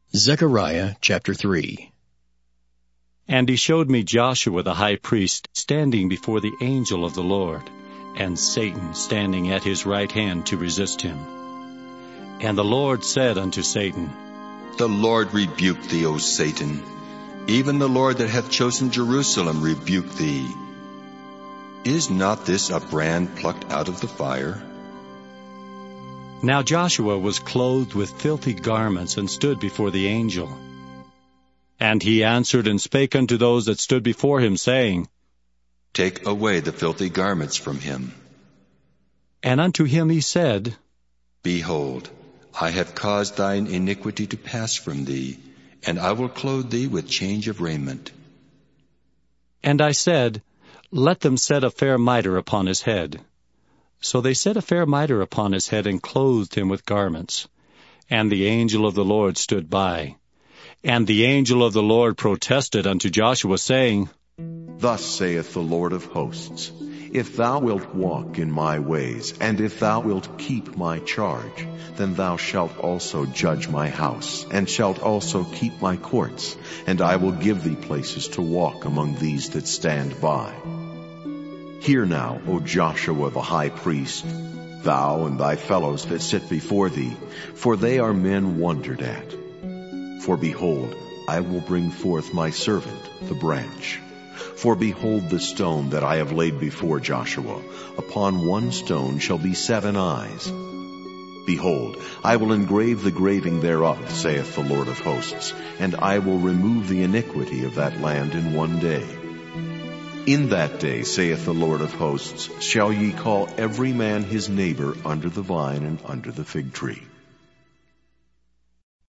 Zechariah chapter 3. And he showed me Joshua the high priest standing before the angel of the Lord, and Satan standing at his right hand to resist him. And the Lord said unto Satan, The Lord rebuke thee, O Satan. Even the Lord that hath chosen Jerusalem rebuke thee. Is not this a brand plucked out of the fire? Now Joshua was clothed with filthy garments, and stood before the angel. And he answered and spake unto those that stood before him, saying, Take away the filthy garments from him. And unto him he said, Behold, I have caused thine iniquity to pass from thee, and I will clothe thee with change of raiment. And I said, Let them set a fair mitre upon his head. So they set a fair mitre upon his head, and clothed him with garments. And the angel of the Lord stood by. And the angel of the Lord protested unto Joshua, saying, Thus saith the Lord of hosts, If thou wilt walk in my ways, and if thou wilt keep my charge, then thou shalt also judge my house, and shalt also keep my courts, and I will give thee places to walk among these that stand by. Hear now, O Joshua the high priest, thou and thy fellows that sit before thee, for they are men wondered at. For behold, I will bring forth my servant, the branch. For behold the stone that I have laid before Joshua. Upon one stone shall be 7 eyes. Behold, I will engrave the graving thereof, saith the Lord of hosts, and I will remove the iniquity of that land in one day. In that day, saith the Lord of hosts, shall ye call every man his neighbor under the vine and under the fig tree.